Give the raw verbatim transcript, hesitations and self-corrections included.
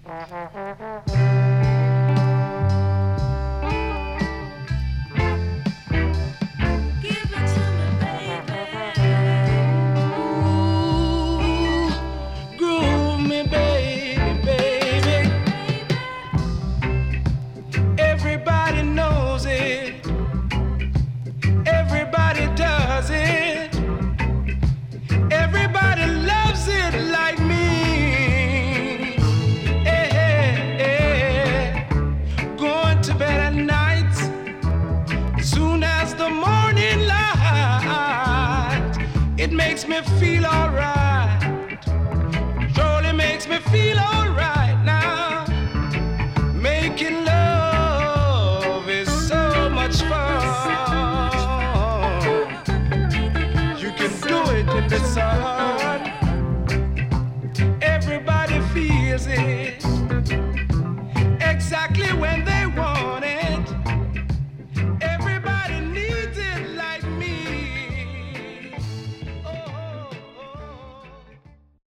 It makes me feel alright. Surely makes me feel alright now. Making love is so much fun. You can do it in the sun. Everybody feels it.